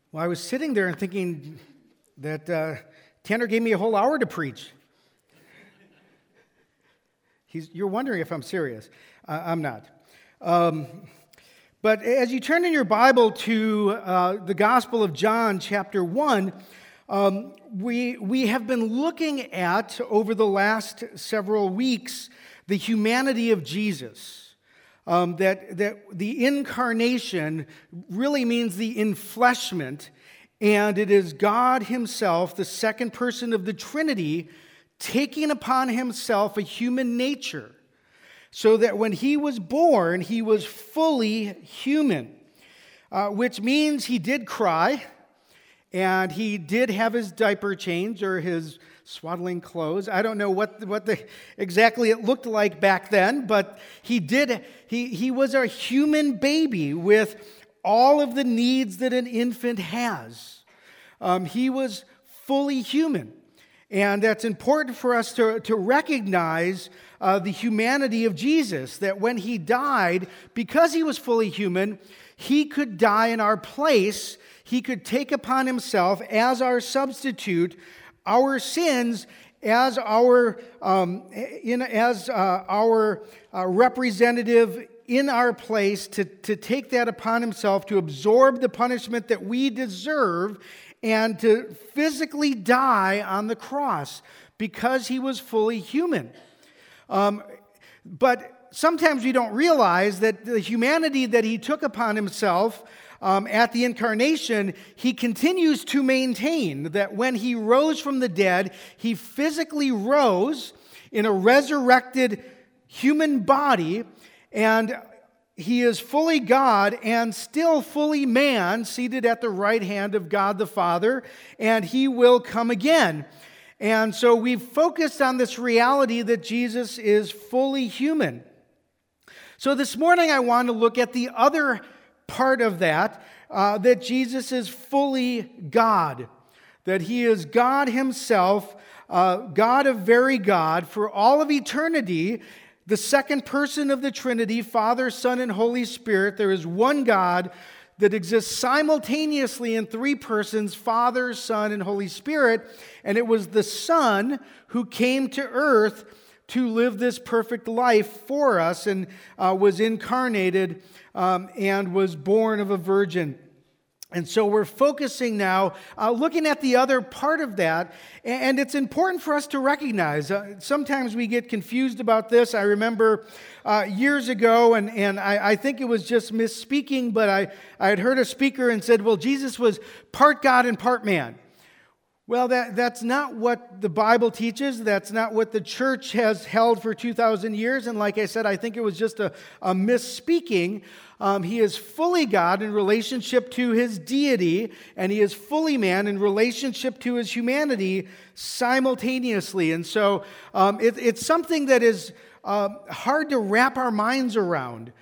Well, I was sitting there and thinking that Tanner gave me a whole hour to preach. You're wondering if I'm serious. I'm not. But as you turn in your Bible to the Gospel of John, chapter 1, we have been looking at, over the last several weeks, the humanity of Jesus. That the incarnation really means the enfleshment, and it is God himself, the second person of the Trinity, taking upon himself a human nature, so that when he was born, he was fully human, which means he did cry, and he did have his diaper changed, or his swaddling clothes. I don't know what exactly it looked like back then, but he did. He was a human baby with all of the needs that an infant has. He was fully human, and that's important for us to recognize the humanity of Jesus. That when he died, because he was fully human, he could die in our place. He could take upon himself as our substitute our sins as our representative in our place, to take that upon himself, to absorb the punishment that we deserve, and to physically die on the cross because he was fully human. But sometimes we don't realize that the humanity that he took upon himself at the incarnation, he continues to maintain. That when he rose from the dead, he physically rose in a resurrected human body, and he is fully God and still fully man, seated at the right hand of God the Father, and he will come again. And so we've focused on this reality that Jesus is fully human. So this morning I want to look at the other part of that, that Jesus is fully God, that he is God himself, God of very God, for all of eternity, the second person of the Trinity, Father, Son, and Holy Spirit. There is one God that exists simultaneously in three persons, Father, Son, and Holy Spirit, and it was the Son who came to earth to live this perfect life for us, and was incarnated and was born of a virgin. And so we're focusing now, looking at the other part of that, and it's important for us to recognize. Sometimes we get confused about this. I remember years ago, and I think it was just misspeaking, but I had heard a speaker and said, well, Jesus was part God and part man. Well, that's not what the Bible teaches. That's not what the church has held for 2,000 years. And like I said, I think it was just a misspeaking. He is fully God in relationship to his deity, and he is fully man in relationship to his humanity simultaneously. And so it's something that is hard to wrap our minds around.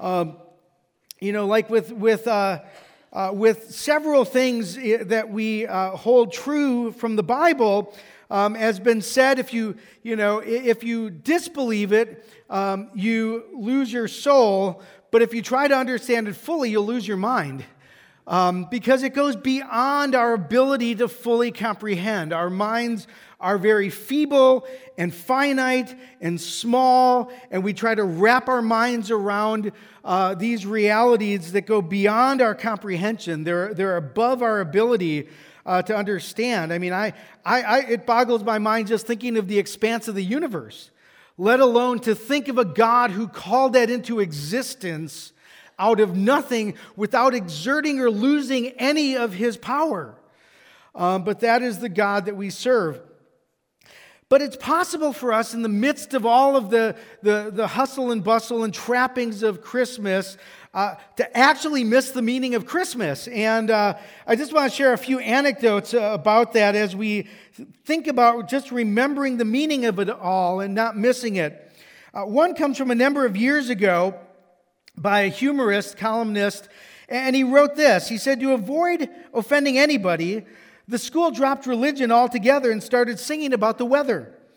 Like with several things that we hold true from the Bible, has been said, if you disbelieve it, you lose your soul. But if you try to understand it fully, you'll lose your mind. Because it goes beyond our ability to fully comprehend. Our minds are very feeble and finite and small, and we try to wrap our minds around these realities that go beyond our comprehension. They're above our ability to understand. I mean, it boggles my mind just thinking of the expanse of the universe, let alone to think of a God who called that into existence out of nothing without exerting or losing any of his power. But that is the God that we serve. But it's possible for us, in the midst of all of the hustle and bustle and trappings of Christmas, to actually miss the meaning of Christmas. And I just want to share a few anecdotes about that as we think about just remembering the meaning of it all and not missing it. One comes from a number of years ago by a humorist, columnist, and he wrote this. He said, to avoid offending anybody, the school dropped religion altogether and started singing about the weather.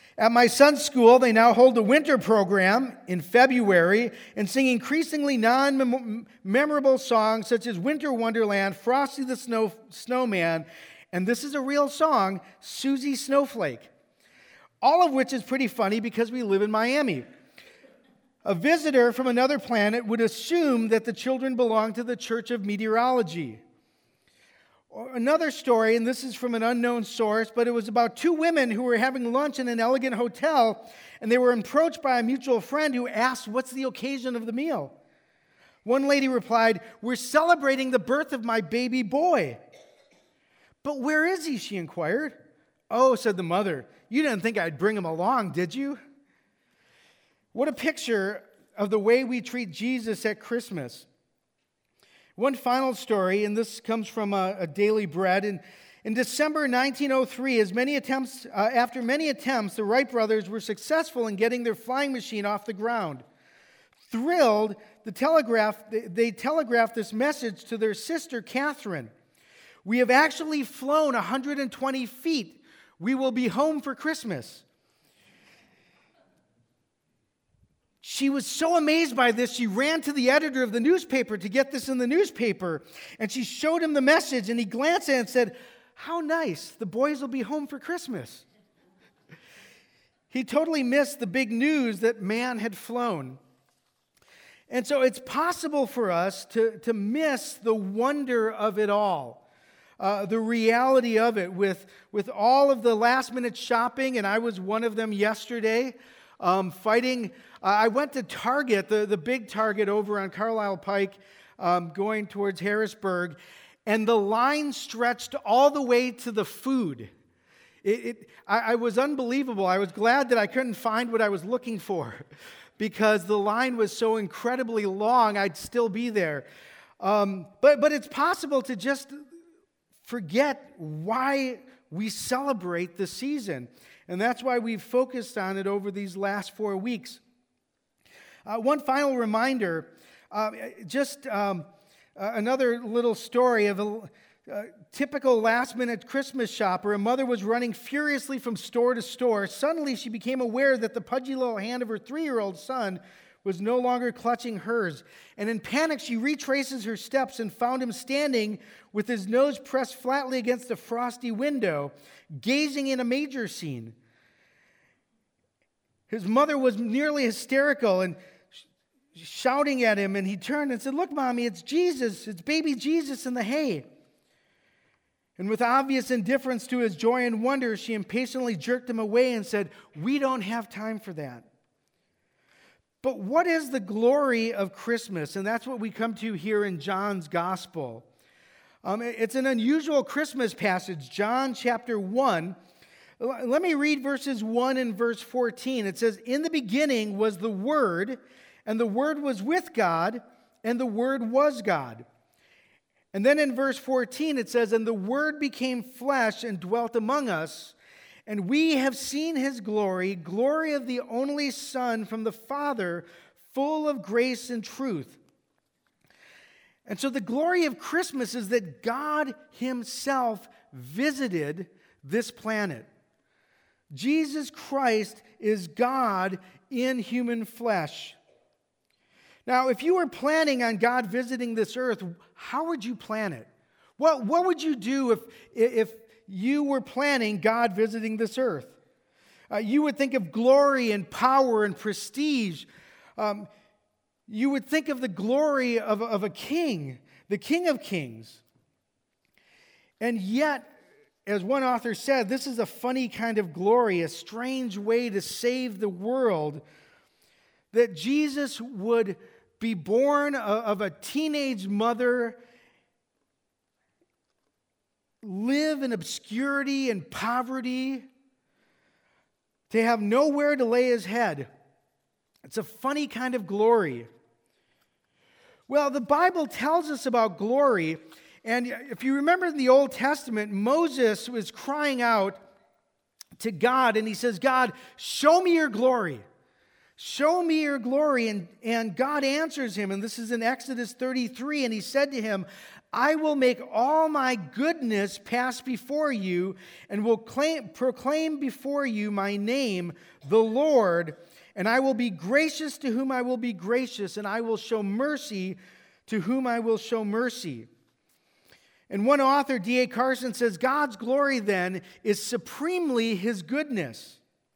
At my son's school, they now hold a winter program in February and sing increasingly non-memorable songs such as Winter Wonderland, Frosty the Snowman, and this is a real song, Susie Snowflake. All of which is pretty funny because we live in Miami. A visitor from another planet would assume that the children belong to the Church of Meteorology. Another story, and this is from an unknown source, but it was about two women who were having lunch in an elegant hotel, and they were approached by a mutual friend who asked, "What's the occasion of the meal?" One lady replied, "We're celebrating the birth of my baby boy." "But where is he?" she inquired. "Oh," said the mother, "you didn't think I'd bring him along, did you?" What a picture of the way we treat Jesus at Christmas. One final story, and this comes from a Daily Bread. In December 1903, after many attempts, the Wright brothers were successful in getting their flying machine off the ground. Thrilled, they telegraphed this message to their sister, Catherine. "We have actually flown 120 feet. We will be home for Christmas." She was so amazed by this, she ran to the editor of the newspaper to get this in the newspaper. And she showed him the message, and he glanced at it and said, "How nice, the boys will be home for Christmas." He totally missed the big news that man had flown. And so it's possible for us to miss the wonder of it all. The reality of it with all of the last-minute shopping, and I was one of them yesterday, fighting. I went to Target, the big Target over on Carlisle Pike, going towards Harrisburg, and the line stretched all the way to the food. I was unbelievable. I was glad that I couldn't find what I was looking for because the line was so incredibly long, I'd still be there. But it's possible to just forget why we celebrate the season. And that's why we've focused on it over these last 4 weeks. One final reminder, another little story of a typical last-minute Christmas shopper. A mother was running furiously from store to store. Suddenly, she became aware that the pudgy little hand of her 3-year-old son was no longer clutching hers. And in panic, she retraces her steps and found him standing with his nose pressed flatly against a frosty window, gazing in a manger scene. His mother was nearly hysterical and shouting at him, and he turned and said, "Look, Mommy, it's Jesus. It's baby Jesus in the hay." And with obvious indifference to his joy and wonder, she impatiently jerked him away and said, "We don't have time for that." But what is the glory of Christmas? And that's what we come to here in John's Gospel. It's an unusual Christmas passage, John chapter 1. Let me read verses 1 and verse 14. It says, "In the beginning was the Word, and the Word was with God, and the Word was God." And then in verse 14 it says, "And the Word became flesh and dwelt among us, and we have seen His glory, glory of the only Son from the Father, full of grace and truth." And so the glory of Christmas is that God Himself visited this planet. Jesus Christ is God in human flesh. Now, if you were planning on God visiting this earth, how would you plan it? What would you do if you were planning God visiting this earth? You would think of glory and power and prestige. You would think of the glory of a king, the King of Kings. And yet, as one author said, this is a funny kind of glory, a strange way to save the world, that Jesus would be born of a teenage mother, live in obscurity and poverty, to have nowhere to lay His head. It's a funny kind of glory. Well, the Bible tells us about glory. And if you remember in the Old Testament, Moses was crying out to God, and he says, "God, show me your glory. Show me your glory. And God answers him, and this is in Exodus 33, and he said to him, I will make all my goodness pass before you, and will proclaim before you my name, the Lord, and I will be gracious to whom I will be gracious, and I will show mercy to whom I will show mercy. And one author, D.A. Carson, says, God's glory then is supremely his goodness.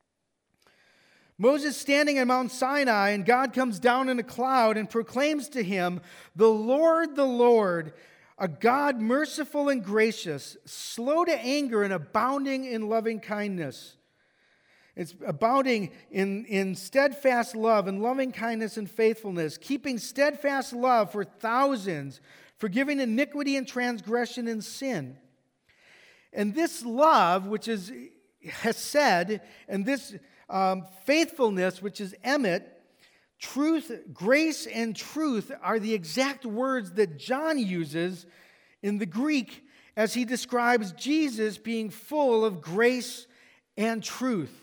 Moses standing on Mount Sinai, and God comes down in a cloud and proclaims to him, the Lord, a God merciful and gracious, slow to anger and abounding in loving kindness. It's abounding in steadfast love and loving kindness and faithfulness, keeping steadfast love for thousands, forgiving iniquity and transgression and sin. And this love, which is hesed, and this faithfulness, which is emet, truth, grace, and truth are the exact words that John uses in the Greek as he describes Jesus being full of grace and truth.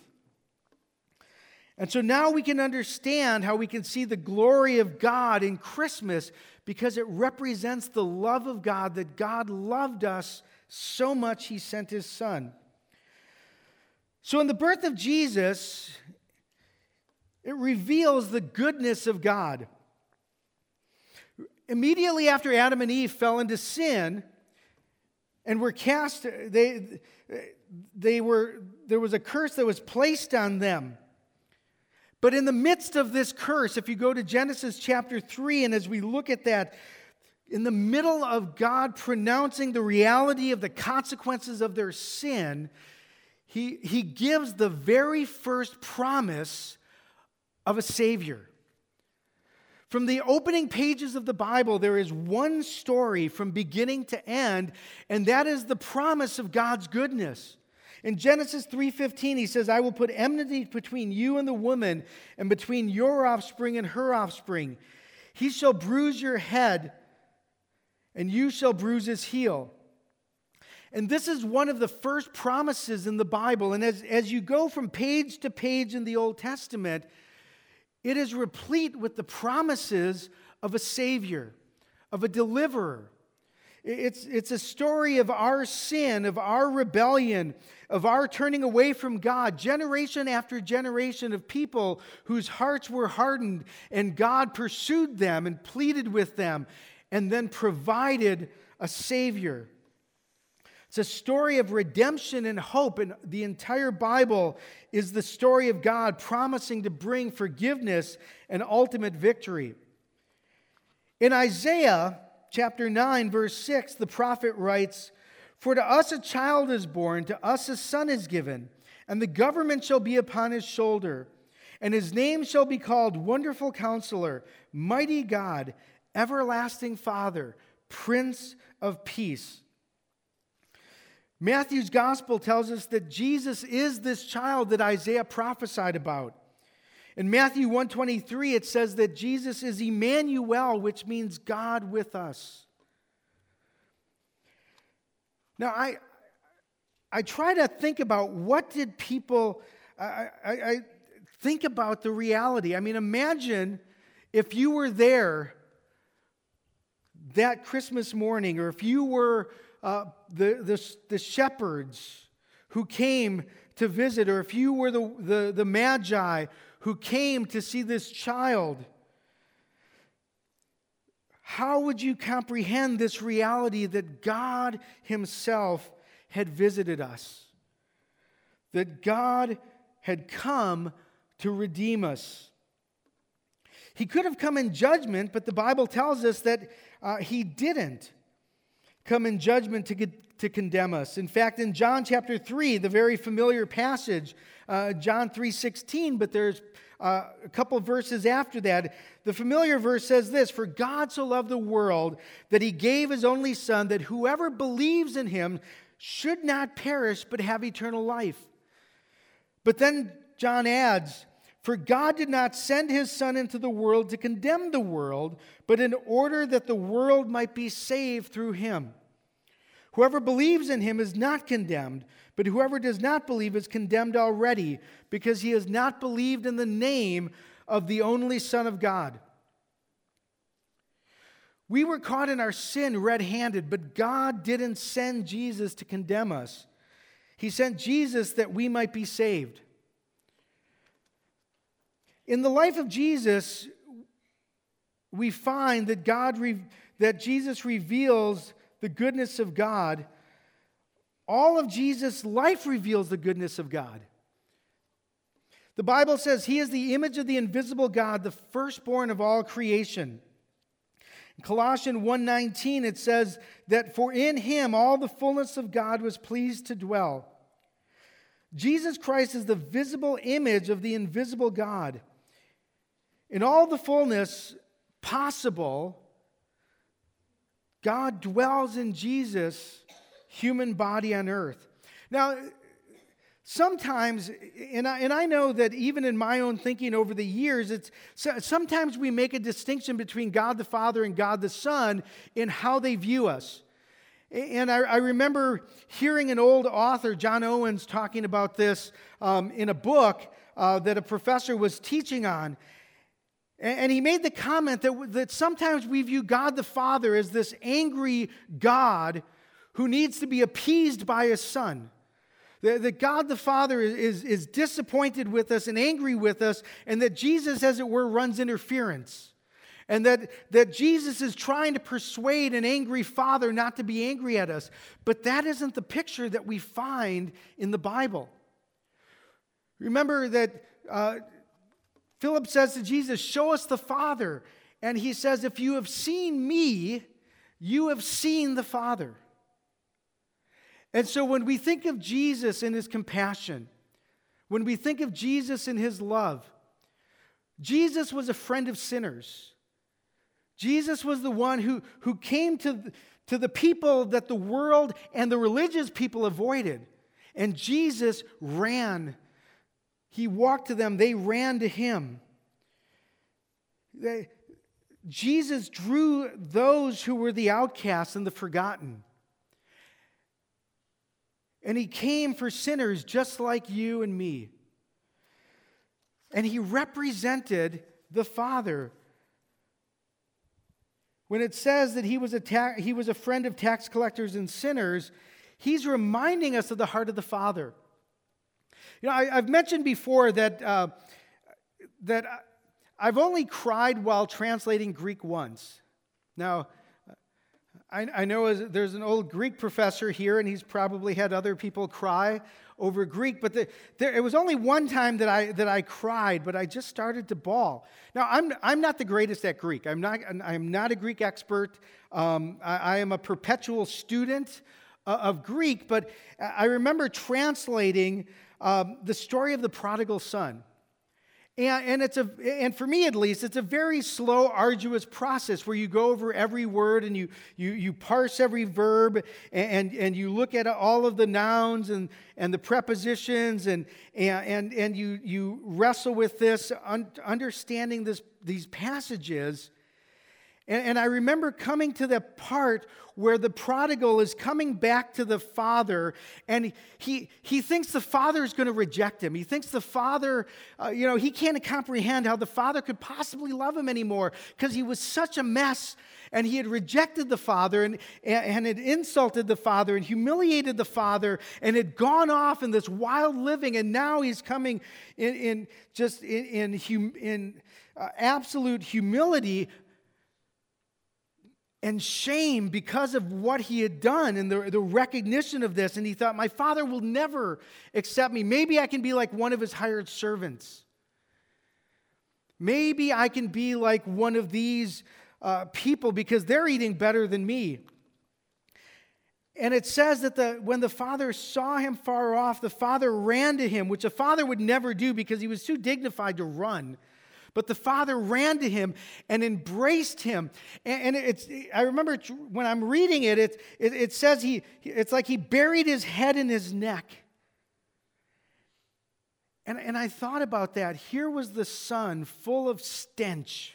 And so now we can understand how we can see the glory of God in Christmas because it represents the love of God, that God loved us so much he sent his Son. So in the birth of Jesus, it reveals the goodness of God. Immediately after Adam and Eve fell into sin and were cast, there was a curse that was placed on them. But in the midst of this curse, if you go to Genesis chapter 3, and as we look at that, in the middle of God pronouncing the reality of the consequences of their sin, He gives the very first promise of a Savior. From the opening pages of the Bible, there is one story from beginning to end, and that is the promise of God's goodness. In Genesis 3:15, he says, I will put enmity between you and the woman, and between your offspring and her offspring. He shall bruise your head, and you shall bruise his heel. And this is one of the first promises in the Bible. And as you go from page to page in the Old Testament, it is replete with the promises of a Savior, of a deliverer. It's a story of our sin, of our rebellion, of our turning away from God, generation after generation of people whose hearts were hardened, and God pursued them and pleaded with them, and then provided a Savior. It's a story of redemption and hope, and the entire Bible is the story of God promising to bring forgiveness and ultimate victory. In Isaiah chapter 9, verse 6, the prophet writes, For to us a child is born, to us a son is given, and the government shall be upon his shoulder, and his name shall be called Wonderful Counselor, Mighty God, Everlasting Father, Prince of Peace. Matthew's gospel tells us that Jesus is this child that Isaiah prophesied about. In Matthew 1:23, it says that Jesus is Emmanuel, which means God with us. Now, I try to think about what did people, I think about the reality. I mean, imagine if you were there that Christmas morning, or if you were the shepherds who came to visit, or if you were the magi who came to see this child. How would you comprehend this reality that God himself had visited us? That God had come to redeem us. He could have come in judgment, but the Bible tells us that he didn't come in judgment to condemn us. In fact, in John chapter 3, the very familiar passage, John 3:16, but there's a couple of verses after that. The familiar verse says this, For God so loved the world that he gave his only Son, that whoever believes in him should not perish but have eternal life. But then John adds, For God did not send his Son into the world to condemn the world, but in order that the world might be saved through him. Whoever believes in him is not condemned, but whoever does not believe is condemned already, because he has not believed in the name of the only Son of God. We were caught in our sin red-handed, but God didn't send Jesus to condemn us. He sent Jesus that we might be saved. In the life of Jesus, we find that that Jesus reveals the goodness of God. All of Jesus' life reveals the goodness of God. The Bible says he is the image of the invisible God, the firstborn of all creation. In Colossians 1:19, it says that for in him all the fullness of God was pleased to dwell. Jesus Christ is the visible image of the invisible God. In all the fullness possible, God dwells in Jesus' human body on earth. Now, sometimes, and I know that even in my own thinking over the years, sometimes we make a distinction between God the Father and God the Son in how they view us. And I remember hearing an old author, John Owens, talking about this in a book that a professor was teaching on. And he made the comment that sometimes we view God the Father as this angry God who needs to be appeased by his Son. That God the Father is disappointed with us and angry with us, and that Jesus, as it were, runs interference. And that Jesus is trying to persuade an angry father not to be angry at us. But that isn't the picture that we find in the Bible. Remember that Philip says to Jesus, "Show us the Father." And he says, "If you have seen me, you have seen the Father." And so when we think of Jesus and his compassion, when we think of Jesus and his love, Jesus was a friend of sinners. Jesus was the one who came to the people that the world and the religious people avoided. And Jesus ran. He walked to them. They ran to him. Jesus drew those who were the outcasts and the forgotten. And he came for sinners just like you and me. And he represented the Father. When it says that he was a friend of tax collectors and sinners, he's reminding us of the heart of the Father. You know, I've mentioned before that I've only cried while translating Greek once. Now, I know there's an old Greek professor here, and he's probably had other people cry over Greek, but it was only one time that I cried, but I just started to bawl. Now, I'm not the greatest at Greek. I'm not a Greek expert. I am a perpetual student of Greek, but I remember translating the story of the prodigal son. And for me at least, it's a very slow, arduous process where you go over every word and you parse every verb and you look at all of the nouns and the prepositions and you wrestle with this, understanding these passages. And I remember coming to the part where the prodigal is coming back to the father, and he thinks the father is going to reject him. He thinks the father, he can't comprehend how the father could possibly love him anymore because he was such a mess, and he had rejected the father and had insulted the father and humiliated the father and had gone off in this wild living, and now he's coming in absolute humility and shame because of what he had done and the recognition of this. And he thought, my father will never accept me. Maybe I can be like one of his hired servants. Maybe I can be like one of these people because they're eating better than me. And it says that when the father saw him far off, the father ran to him, which a father would never do because he was too dignified to run. But the father ran to him and embraced him. And I remember when I'm reading it, it says it's like he buried his head in his neck. And I thought about that. Here was the son full of stench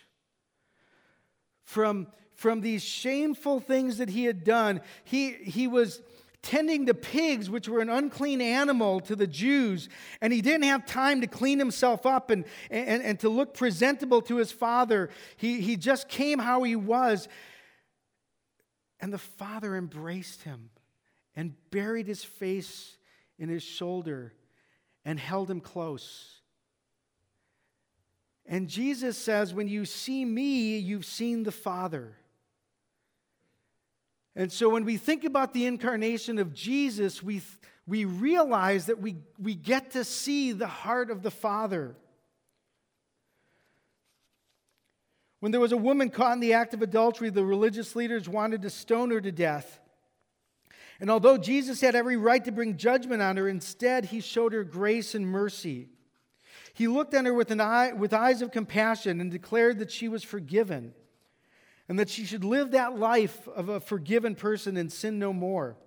from these shameful things that he had done. He was tending the pigs, which were an unclean animal to the Jews, and he didn't have time to clean himself up and to look presentable to his Father. He just came how he was. And the Father embraced him and buried his face in his shoulder and held him close. And Jesus says, when you see me, you've seen the Father. And so when we think about the incarnation of Jesus, we realize that we get to see the heart of the Father. When there was a woman caught in the act of adultery, the religious leaders wanted to stone her to death. And although Jesus had every right to bring judgment on her, instead he showed her grace and mercy. He looked on her with eyes of compassion and declared that she was forgiven and that she should live that life of a forgiven person and sin no more.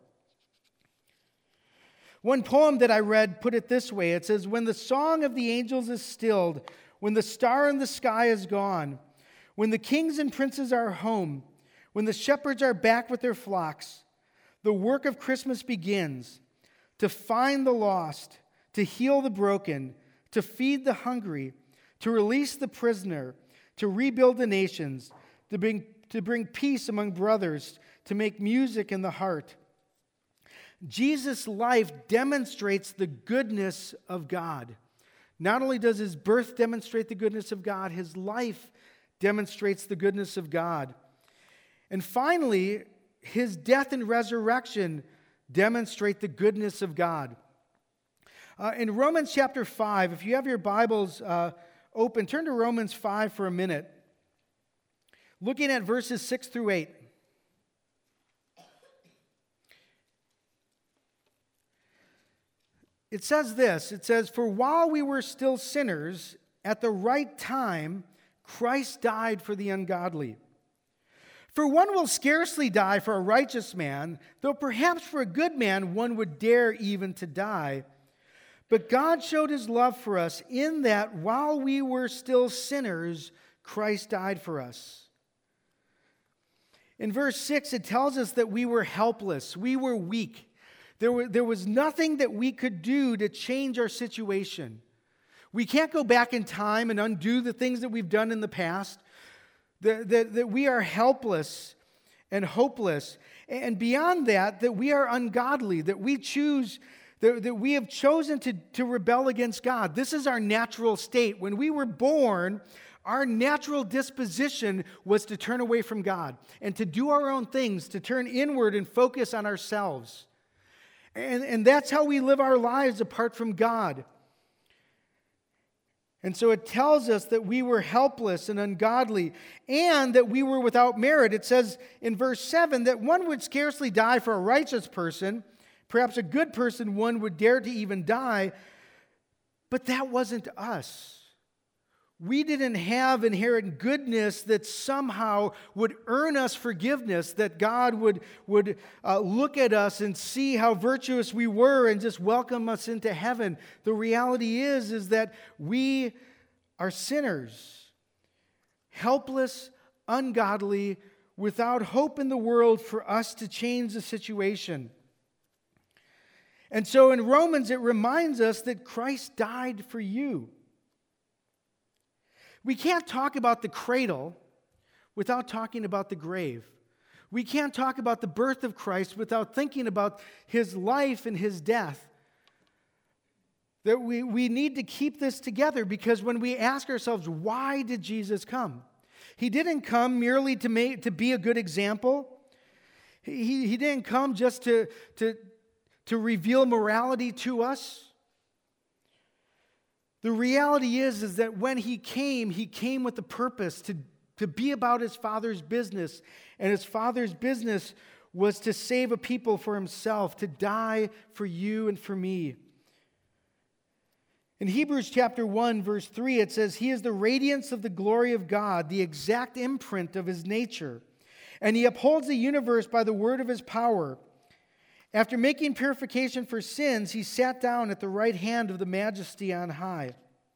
One poem that I read put it this way. It says, when the song of the angels is stilled, when the star in the sky is gone, when the kings and princes are home, when the shepherds are back with their flocks, the work of Christmas begins to find the lost, to heal the broken, to feed the hungry, to release the prisoner, to rebuild the nations, to bring peace among brothers, to make music in the heart. Jesus' life demonstrates the goodness of God. Not only does his birth demonstrate the goodness of God, his life demonstrates the goodness of God. And finally, his death and resurrection demonstrate the goodness of God. In Romans chapter 5, if you have your Bibles open, turn to Romans 5 for a minute. Looking at verses 6 through 8. It says this, it says, for while we were still sinners, at the right time, Christ died for the ungodly. For one will scarcely die for a righteous man, though perhaps for a good man one would dare even to die. But God showed his love for us in that while we were still sinners, Christ died for us. In verse 6, it tells us that we were helpless, we were weak. There was nothing that we could do to change our situation. We can't go back in time and undo the things that we've done in the past. That we are helpless and hopeless. And beyond that, that we are ungodly, that we have chosen to rebel against God. This is our natural state. When we were born, our natural disposition was to turn away from God and to do our own things, to turn inward and focus on ourselves. And that's how we live our lives apart from God. And so it tells us that we were helpless and ungodly and that we were without merit. It says in verse 7 that one would scarcely die for a righteous person. Perhaps a good person, one would dare to even die. But that wasn't us. We didn't have inherent goodness that somehow would earn us forgiveness, that God would look at us and see how virtuous we were and just welcome us into heaven. The reality is that we are sinners, helpless, ungodly, without hope in the world for us to change the situation. And so in Romans, it reminds us that Christ died for you. We can't talk about the cradle without talking about the grave. We can't talk about the birth of Christ without thinking about his life and his death. That we need to keep this together, because when we ask ourselves, why did Jesus come? He didn't come merely to be a good example. He didn't come just to reveal morality to us. The reality is that when he came with a purpose to be about his Father's business. And his Father's business was to save a people for himself, to die for you and for me. In Hebrews chapter 1, verse 3, it says, he is the radiance of the glory of God, the exact imprint of his nature. And he upholds the universe by the word of his power. After making purification for sins, he sat down at the right hand of the Majesty on high.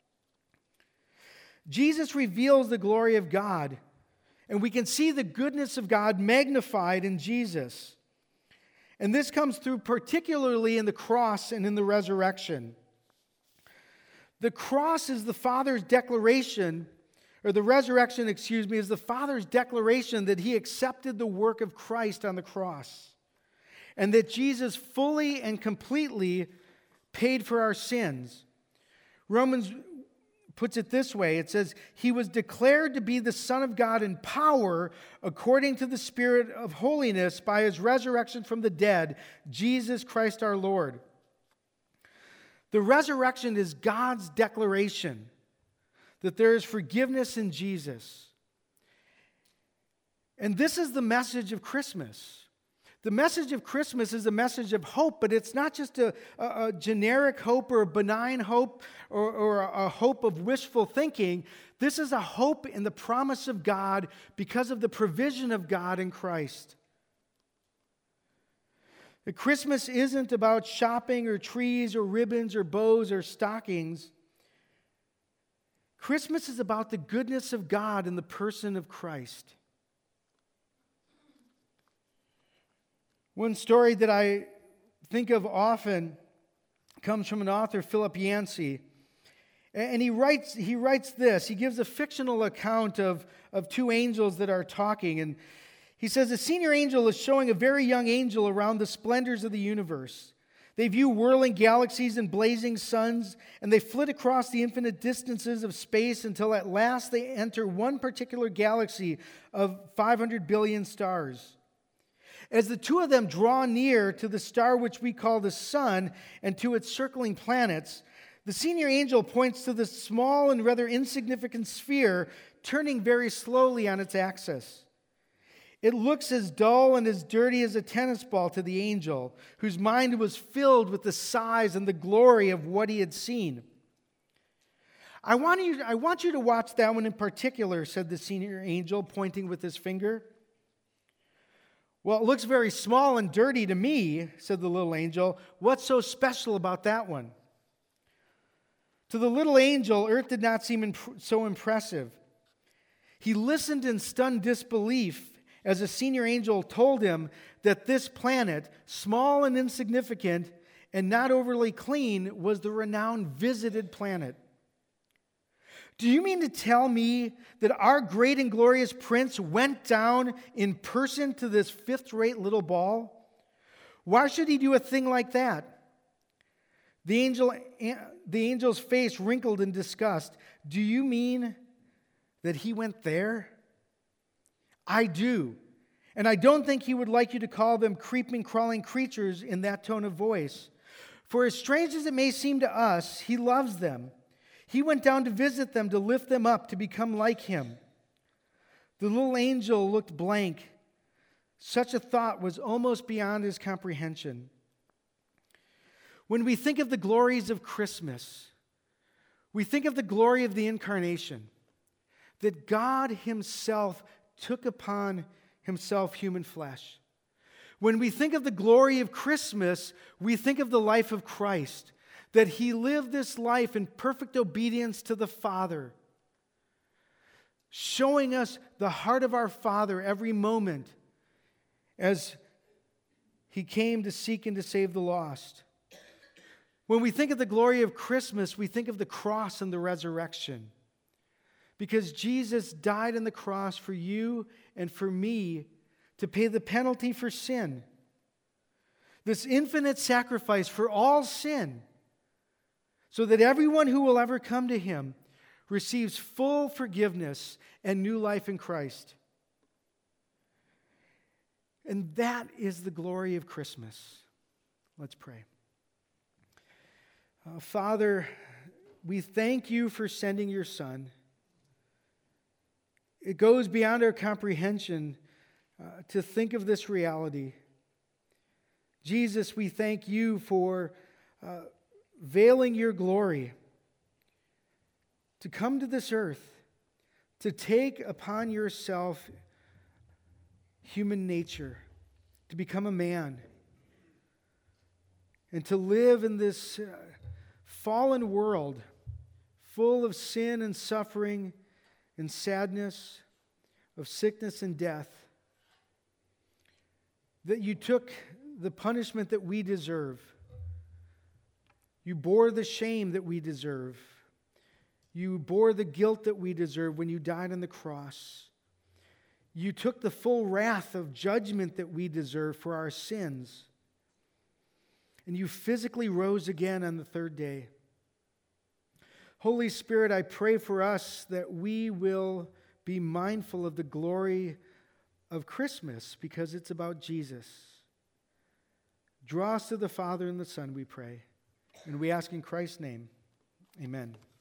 Jesus reveals the glory of God, and we can see the goodness of God magnified in Jesus. And this comes through particularly in the cross and in the resurrection. The cross is the Father's declaration, or the resurrection, is the Father's declaration that He accepted the work of Christ on the cross, and that Jesus fully and completely paid for our sins. Romans puts it this way. It says, He was declared to be the Son of God in power according to the Spirit of holiness by His resurrection from the dead, Jesus Christ our Lord. The resurrection is God's declaration that there is forgiveness in Jesus. And this is the message of Christmas. The message of Christmas is a message of hope, but it's not just a generic hope or a benign hope or a hope of wishful thinking. This is a hope in the promise of God because of the provision of God in Christ. The Christmas isn't about shopping or trees or ribbons or bows or stockings. Christmas is about the goodness of God in the person of Christ. One story that I think of often comes from an author, Philip Yancey. And he writes this. He gives a fictional account of two angels that are talking. And he says, a senior angel is showing a very young angel around the splendors of the universe. They view whirling galaxies and blazing suns, and they flit across the infinite distances of space until at last they enter one particular galaxy of 500 billion stars. As the two of them draw near to the star which we call the sun and to its circling planets, the senior angel points to the small and rather insignificant sphere turning very slowly on its axis. It looks as dull and as dirty as a tennis ball to the angel, whose mind was filled with the size and the glory of what he had seen. I want you to watch that one in particular, said the senior angel, pointing with his finger. Well, it looks very small and dirty to me, said the little angel. What's so special about that one? To the little angel, Earth did not seem so impressive. He listened in stunned disbelief as a senior angel told him that this planet, small and insignificant and not overly clean, was the renowned visited planet. Do you mean to tell me that our great and glorious prince went down in person to this fifth-rate little ball? Why should he do a thing like that? The angel's face wrinkled in disgust. Do you mean that he went there? I do. And I don't think he would like you to call them creeping, crawling creatures in that tone of voice. For as strange as it may seem to us, he loves them. He went down to visit them, to lift them up, to become like him. The little angel looked blank. Such a thought was almost beyond his comprehension. When we think of the glories of Christmas, we think of the glory of the incarnation, that God himself took upon himself human flesh. When we think of the glory of Christmas, we think of the life of Christ, that he lived this life in perfect obedience to the Father, showing us the heart of our Father every moment as he came to seek and to save the lost. When we think of the glory of Christmas, we think of the cross and the resurrection, because Jesus died on the cross for you and for me to pay the penalty for sin. This infinite sacrifice for all sin, so that everyone who will ever come to him receives full forgiveness and new life in Christ. And that is the glory of Christmas. Let's pray. Father, we thank you for sending your Son. It goes beyond our comprehension to think of this reality. Jesus, we thank you for veiling your glory to come to this earth, to take upon yourself human nature, to become a man, and to live in this fallen world full of sin and suffering and sadness, of sickness and death. That you took the punishment that we deserve. You bore the shame that we deserve. You bore the guilt that we deserve when you died on the cross. You took the full wrath of judgment that we deserve for our sins. And you physically rose again on the third day. Holy Spirit, I pray for us that we will be mindful of the glory of Christmas because it's about Jesus. Draw us to the Father and the Son, we pray. And we ask in Christ's name, amen.